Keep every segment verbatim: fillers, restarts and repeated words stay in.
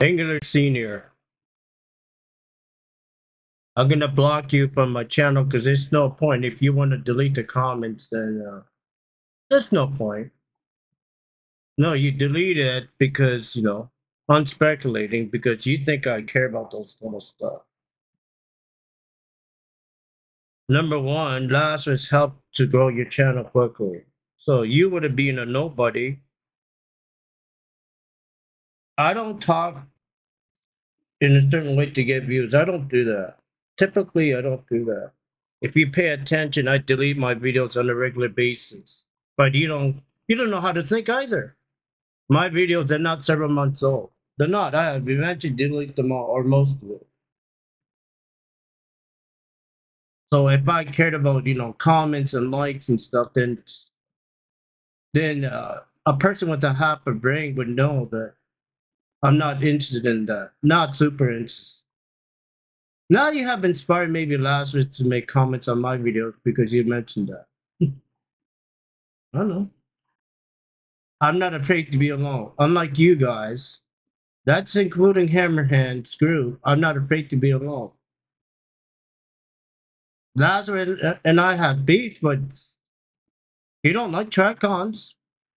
Angular Senior, I'm gonna block you from my channel because there's no point. If you want to delete the comments, then uh, there's no point. No, you delete it because, you know, I'm speculating because you think I care about those little stuff. Number one, Lazarus helped to grow your channel quickly. So you would have been a nobody. I don't talk in a certain way to get views. I don't do that. Typically, I don't do that. If you pay attention, I delete my videos on a regular basis. But you don't you don't know how to think either. My videos are not several months old. They're not. I have eventually delete them all or most of it. So if I cared about, you know, comments and likes and stuff, then then uh, a person with a half a brain would know that I'm not interested in that. Not super interested. Now you have inspired maybe Lazarus to make comments on my videos because you mentioned that. I don't know. I'm not afraid to be alone. Unlike you guys, that's including Hammerhand Screw. I'm not afraid to be alone. Lazarus and I have beef, but you don't like track ons,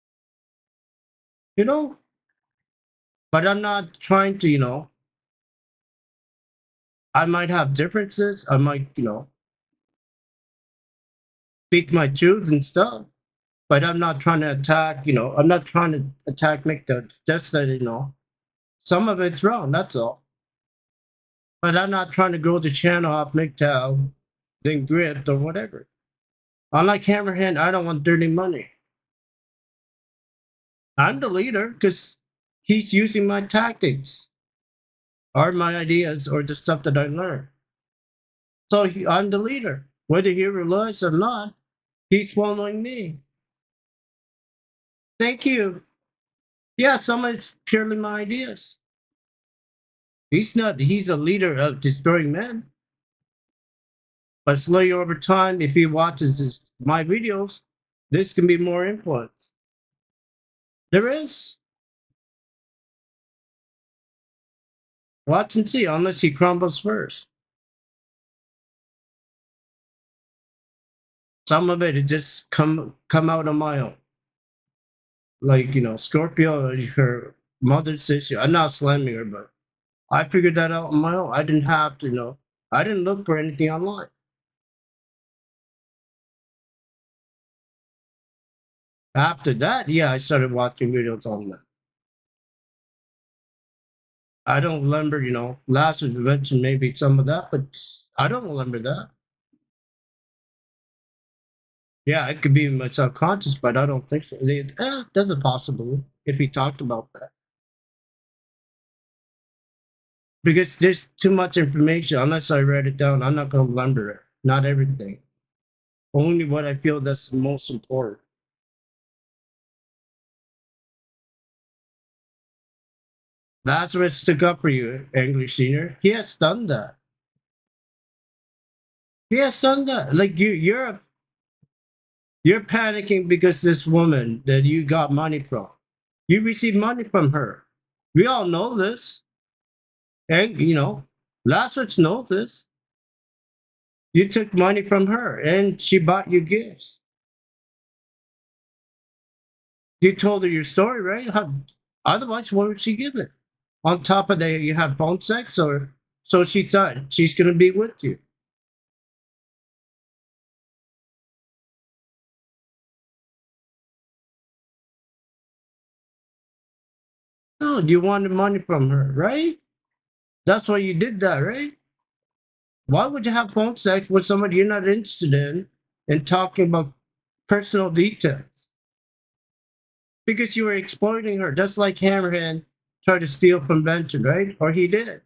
you know? But I'm not trying to, you know, I might have differences. I might, you know, speak my truth and stuff. But I'm not trying to attack, you know, I'm not trying to attack McDuck. Just that, you know, some of it's wrong, that's all. But I'm not trying to grow the channel off MGTOW, then Grift or whatever. Unlike Hammerhand, I don't want dirty money. I'm the leader because he's using my tactics or my ideas or the stuff that I learned. So he, I'm the leader. Whether he realizes or not, he's following me. Thank you. Yeah, some of it's purely my ideas. He's not, he's a leader of destroying men. But slowly over time, if he watches his, my videos, this can be more influence. There is. Watch and see, unless he crumbles first. Some of it, it just come come out on my own. Like, you know, Scorpio, her mother's issue. I'm not slamming her, but I figured that out on my own. I didn't have to, you know, I didn't look for anything online. After that, yeah, I started watching videos on that. I don't remember, you know, last was mentioned maybe some of that, but I don't remember that. Yeah, it could be in my subconscious, but I don't think so. They, eh, that's a possibility if he talked about that. Because there's too much information. Unless I read it down, I'm not going to remember it. Not everything. Only what I feel that's the most important. That's what stuck up for you, English Senior. He has done that. He has done that. Like you, you're you're panicking because this woman that you got money from, you received money from her. We all know this, and you know, Lazarus knows this. You took money from her, and she bought you gifts. You told her your story, right? How, otherwise, what would she give it? On top of that, you have phone sex, or so she thought she's going to be with you. No, you wanted money from her, right? That's why you did that, right? Why would you have phone sex with somebody you're not interested in and talking about personal details? Because you were exploiting her, just like Hammerhand tried to steal from Benton, right? Or he did,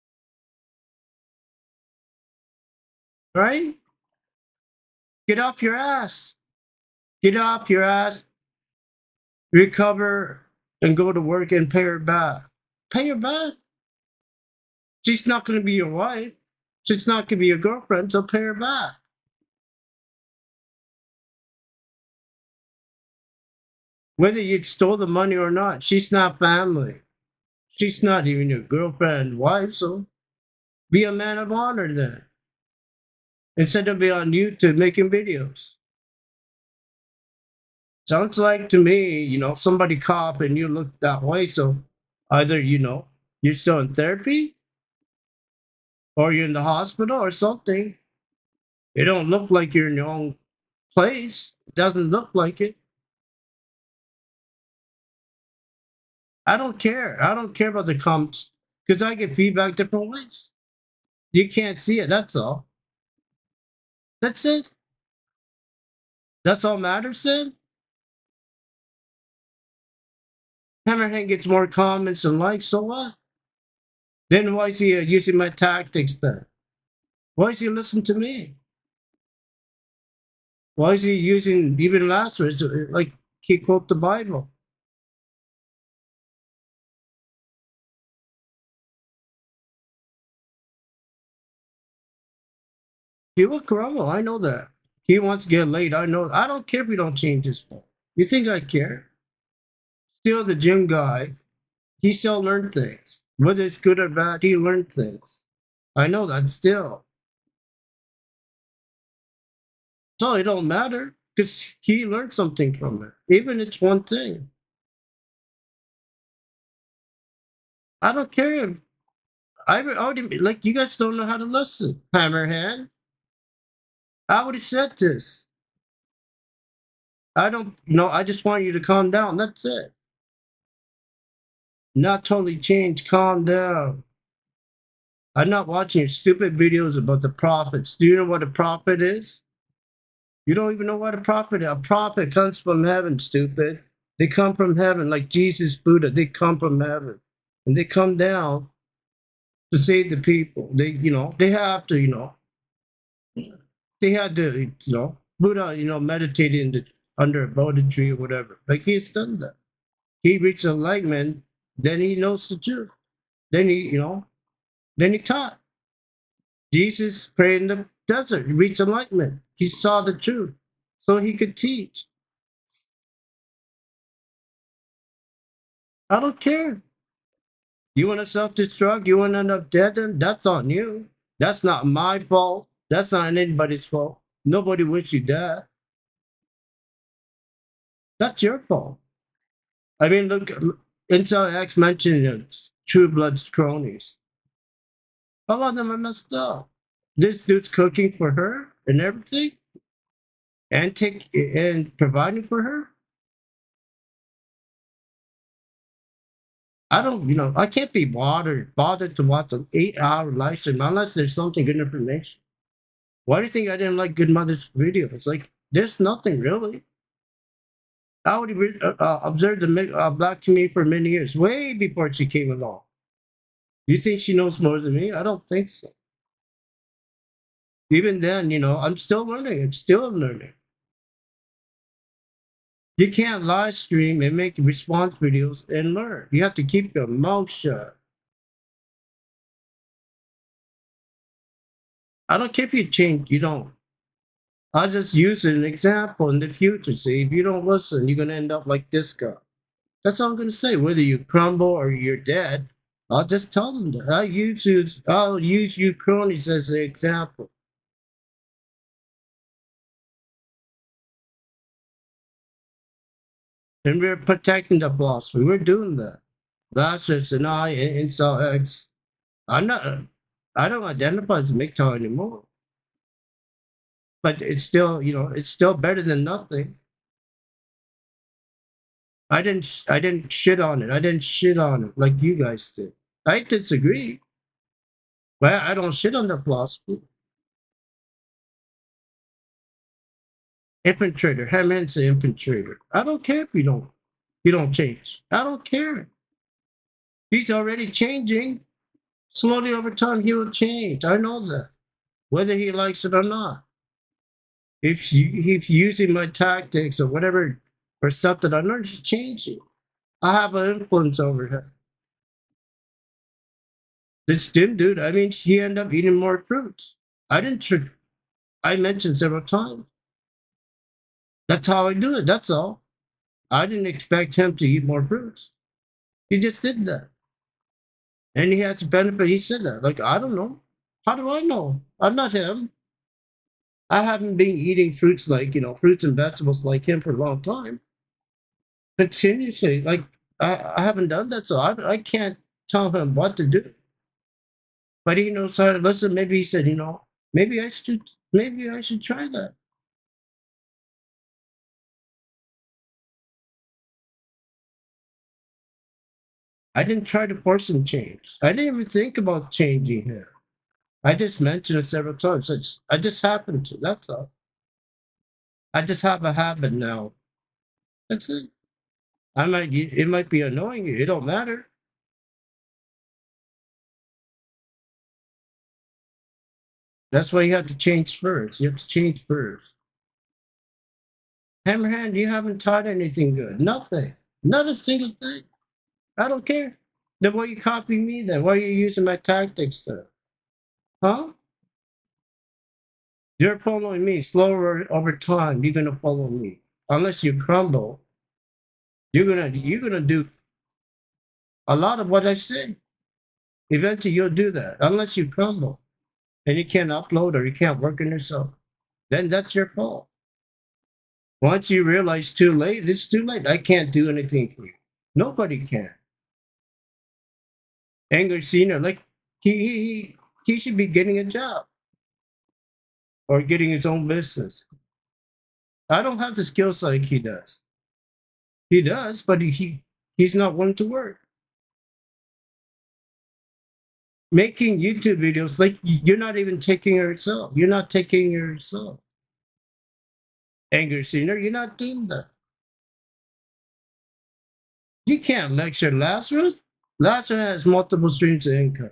right? Get off your ass. Get off your ass, recover, and go to work and pay her back. Pay her back. She's not going to be your wife. She's not going to be your girlfriend, so pay her back. Whether you stole the money or not, she's not family. She's not even your girlfriend, wife, so be a man of honor then. Instead of being on YouTube making videos. Sounds like to me, you know, somebody cop and you look that way. So either, you know, you're still in therapy or you're in the hospital or something. It don't look like you're in your own place. It doesn't look like it. I don't care. I don't care about the comments because I get feedback different ways. You can't see it. That's all. That's it. That's all matters then. Hammerhead gets more comments and likes, so what? Then why is he uh, using my tactics then? Why is he listening to me? Why is he using even Lazarus? uh, Like he quote the Bible. He will crumble. I know that. He wants to get laid. I know. I don't care if we don't change his phone. You think I care? Still the gym guy. He still learned things. Whether it's good or bad, he learned things. I know that still. So it don't matter because he learned something from it. Even it's one thing. I don't care if I already like you guys don't know how to listen. Hammerhead. I would have said this. I don't know. I just want you to calm down. That's it. Not totally change. Calm down. I'm not watching your stupid videos about the prophets. Do you know what a prophet is? You don't even know what a prophet is. A prophet comes from heaven, stupid. They come from heaven like Jesus, Buddha. They come from heaven. And they come down to save the people. They, you know, they have to, you know, they had to, you know, Buddha, you know, meditated in the, under a Bodhi tree or whatever. Like he's done that. He reached enlightenment, then he knows the truth. Then he, you know, then he taught. Jesus prayed in the desert. He reached enlightenment. He saw the truth, so he could teach. I don't care. You want to self-destruct? You want to end up dead? Then that's on you. That's not my fault. That's not anybody's fault. Nobody wished you dead. That's your fault. I mean, look, Incel X mentioned uh, True Blood's cronies. A lot of them are messed up. This dude's cooking for her and everything, and take and providing for her. I don't, you know, I can't be bothered bothered to watch an eight-hour live stream unless there's something good information. Why do you think I didn't like Good Mother's video? It's like there's nothing really. I already re- uh, uh, observed the mi- uh, black community for many years, way before she came along. You think she knows more than me? I don't think so. Even then, you know, I'm still learning. I'm still learning. You can't live stream and make response videos and learn. You have to keep your mouth shut. I don't care if you change, you don't. I'll just use an example in the future. See, if you don't listen, you're going to end up like this guy. That's all I'm going to say. Whether you crumble or you're dead, I'll just tell them that. I'll use you, I'll use you cronies as an example. And we're protecting the philosophy. We're doing that. Lazarus and I and Incel X. I'm not, I don't identify as a M G T O W anymore. But it's still, you know, it's still better than nothing. I didn't, I didn't shit on it. I didn't shit on it like you guys did. I disagree, but I don't shit on the philosophy. Infiltrator, Hammond's an infiltrator. I don't care if you don't, you don't change. I don't care. He's already changing. Slowly over time, he will change. I know that, whether he likes it or not. If you, he's using my tactics or whatever or stuff that I learned, he's changing. I have an influence over him. This Jim dude, I mean, he ended up eating more fruits. I didn't trick. I mentioned several times. That's how I do it. That's all. I didn't expect him to eat more fruits. He just did that. And he has the benefit. He said that. Like, I don't know. How do I know? I'm not him. I haven't been eating fruits like, you know, fruits and vegetables like him for a long time. Continuously. Like, I, I haven't done that. So I, I can't tell him what to do. But he knows how to listen. Maybe he said, you know, maybe I should, maybe I should try that. I didn't try to force him to change. I didn't even think about changing him. I just mentioned it several times. It's, I just happened to. That's all. I just have a habit now. That's it. I might. It might be annoying you. It don't matter. That's why you have to change first. You have to change first. Hammerhand, you haven't taught anything good. Nothing. Not a single thing. I don't care. Then why you copying me then? Why are you using my tactics then? Huh? You're following me. Slower over time, you're gonna follow me. Unless you crumble, you're gonna you're gonna do a lot of what I say. Eventually you'll do that. Unless you crumble and you can't upload or you can't work on yourself. Then that's your fault. Once you realize too late, it's too late. I can't do anything for you. Nobody can. Anger Senior, like he he he should be getting a job or getting his own business. I don't have the skills like he does. He does, but he, he he's not willing to work. Making YouTube videos, like you're not even taking yourself. You're not taking yourself. Anger Senior, you're not doing that. You can't lecture Lazarus. Lazarus has multiple streams of income.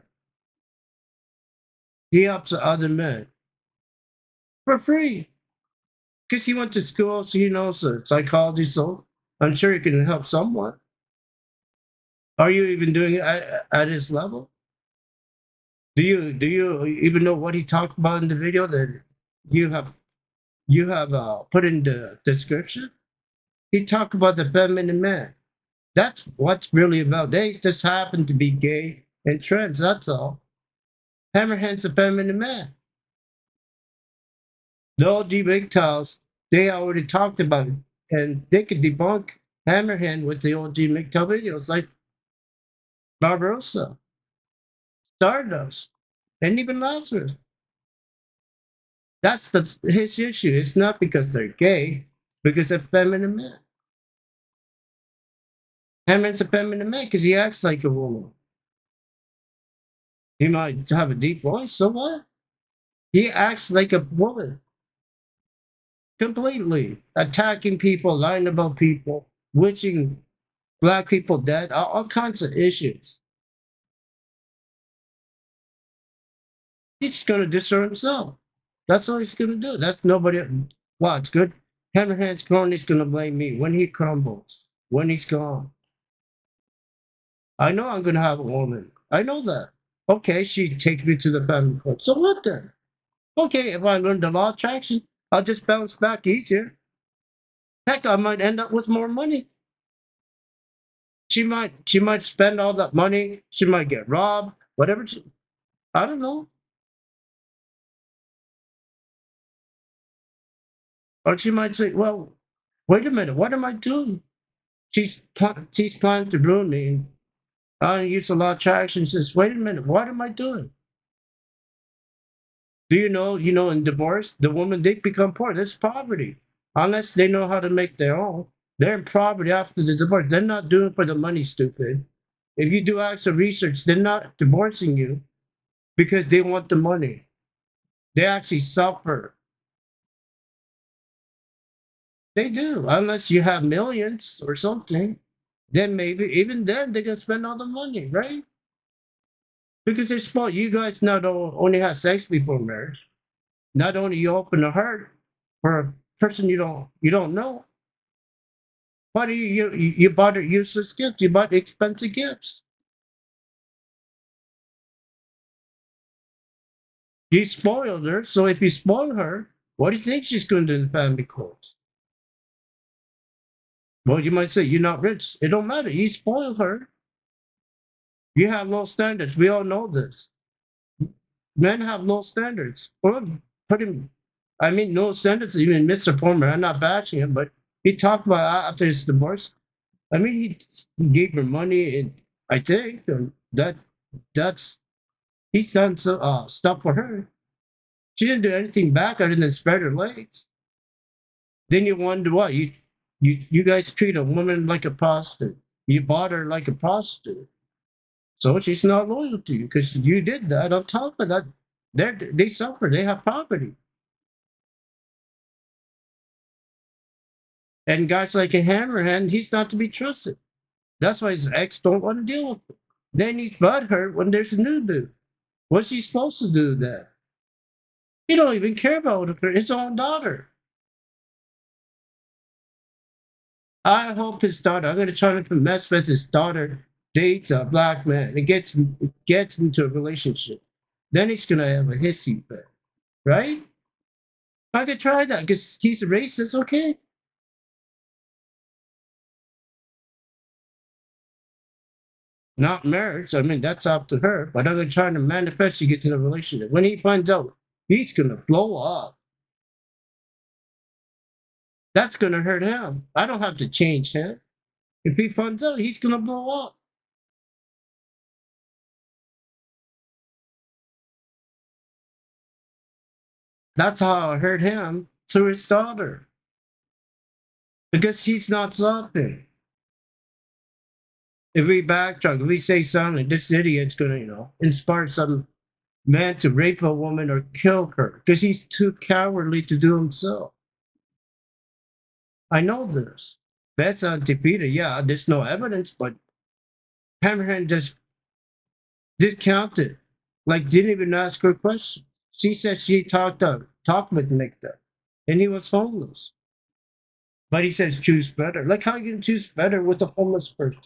He helps other men for free because he went to school, so he knows the psychology. So I'm sure he can help someone. Are you even doing it at, at his level? Do you do you even know what he talked about in the video that you have you have uh, put in the description? He talked about the feminine man. That's what's really about. They just happen to be gay and trans. That's all. Hammerhand's a feminine man. The O G MGTOWs, they already talked about it, and they could debunk Hammerhand with the O G MGTOW videos like Barbarossa, Stardust, and even Lazarus. That's the, his issue. It's not because they're gay, because they're feminine men. Hammerhand's a feminine man because he acts like a woman. He might have a deep voice, so what? He acts like a woman. Completely. Attacking people, lying about people, wishing black people dead, all, all kinds of issues. He's going to destroy himself. That's all he's going to do. That's nobody. Wow, it's good. Hammerhand's gone. He's going to blame me when he crumbles, when he's gone. I know I'm going to have a woman. I know that. Okay, she takes me to the family court. So what then? Okay, if I learn the law of attraction, I'll just bounce back easier. Heck, I might end up with more money. She might she might spend all that money. She might get robbed. Whatever. She, I don't know. Or she might say, "Well, wait a minute. What am I doing? She's she's planning to ruin me." I use a lot of traction. She says, "Wait a minute. What am I doing?" Do you know? You know, in divorce, the woman they become poor. That's poverty. Unless they know how to make their own, they're in poverty after the divorce. They're not doing it for the money. Stupid. If you do actual research, they're not divorcing you because they want the money. They actually suffer. They do, unless you have millions or something. Then maybe even then they can spend all the money, right? Because they're smart. You guys not only have sex before marriage. Not only you open the heart for a person you don't you don't know, but you you, you bought her useless gifts. You bought expensive gifts. You spoiled her. So if you spoil her, what do you think she's going to do in the family courts? Well, you might say you're not rich. It don't matter. You spoiled her. You have low standards. We all know this. Men have low standards. Well, put him. I mean, no standards. Even Mister Palmer. I'm not bashing him, but he talked about after his divorce. I mean, he gave her money, and I think um, that that's he's done so, uh, stuff for her. She didn't do anything back other than spread her legs. Then you wonder what you you you guys treat a woman like a prostitute. You bought her like a prostitute, so she's not loyal to you because you did that. On top of that, they they suffer. They have poverty, and guys like a Hammerhand, he's not to be trusted. That's why his ex don't want to deal with him. Then he's butthurt when there's a new dude. What's he supposed to do then? He don't even care about his own daughter. I hope his daughter. I'm going to try to mess with his daughter. Dates a black man and gets gets into a relationship. Then he's going to have a hissy fit, right? I could try that because he's a racist. Okay, not marriage. I mean, that's up to her. But I'm going to try to manifest she gets in a relationship. When he finds out, he's going to blow up. That's going to hurt him. I don't have to change him. If he finds out, he's going to blow up. That's how I hurt him through his daughter. Because she's not something. If we backtrack, if we say something, this idiot's going to, you know, inspire some man to rape a woman or kill her because he's too cowardly to do himself. I know this. That's Antipita. Yeah, there's no evidence, but Hammerhand just discounted. Like, didn't even ask her question. She said she talked to, talked with Nikta, and he was homeless. But he says choose better. Like, how you can choose better with a homeless person?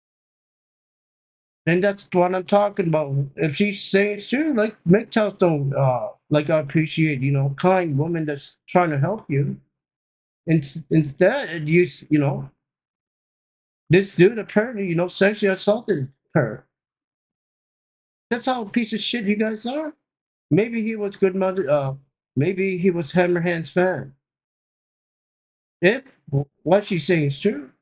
And that's what I'm talking about. If she's saying it's true, like M G T O Ws don't uh like I appreciate, you know, kind woman that's trying to help you. And instead you you know, this dude apparently, you know, sexually assaulted her. That's how a piece of shit you guys are. Maybe he was good mother uh maybe he was Hammerhand's fan. If what she's saying is true.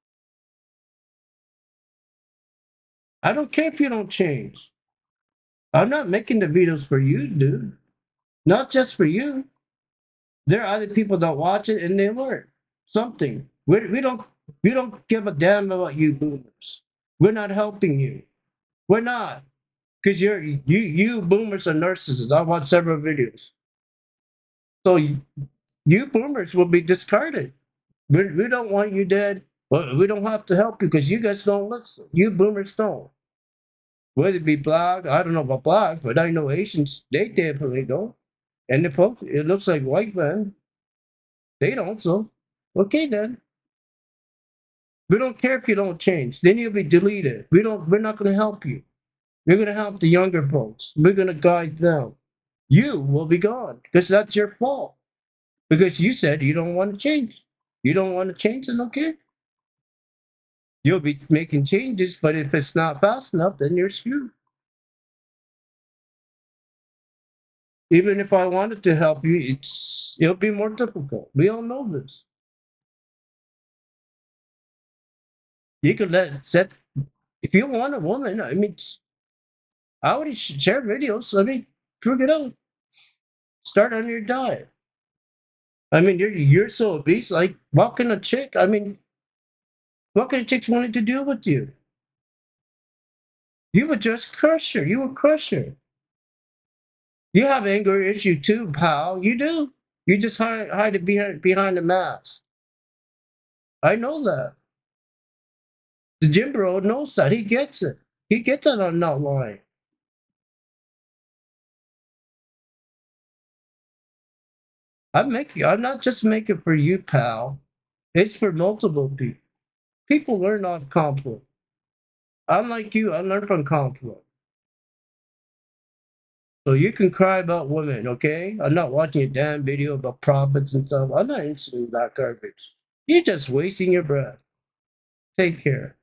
I don't care if you don't change. I'm not making the videos for you, dude. Not just for you. There are other people that watch it and they learn something. We, we don't we don't give a damn about you boomers. We're not helping you. We're not. Because you're you you boomers are narcissists. I watched several videos. So you, you boomers will be discarded. We, we don't want you dead, but we don't have to help you because you guys don't listen. You boomers don't. Whether it be black, I don't know about black, but I know Asians, they definitely don't. And the folks, it looks like white men, they don't. So, okay then. We don't care if you don't change. Then you'll be deleted. We don't. We're not going to help you. We're going to help the younger folks. We're going to guide them. You will be gone because that's your fault. Because you said you don't want to change. You don't want to change, then okay. You'll be making changes, but if it's not fast enough, then you're screwed. Even if I wanted to help you, it's it'll be more difficult. We all know this. You could let set if you want a woman. I mean, I would share videos. I mean, figure it out. Start on your diet. I mean, you're you're so obese. Like, what can a chick? I mean, what kind of chicks wanted to deal with you? You would just crush her. You would crush her. You have anger issue too, pal. You do. You just hide, hide it behind behind the mask. I know that. The gym bro knows that. He gets it. He gets it. I'm not lying. I'm making. I'm not just making for you, pal. It's for multiple people. People learn off conflict. Unlike you, I learned from conflict. So you can cry about women, okay? I'm not watching a damn video about prophets and stuff. I'm not interested in that garbage. You're just wasting your breath. Take care.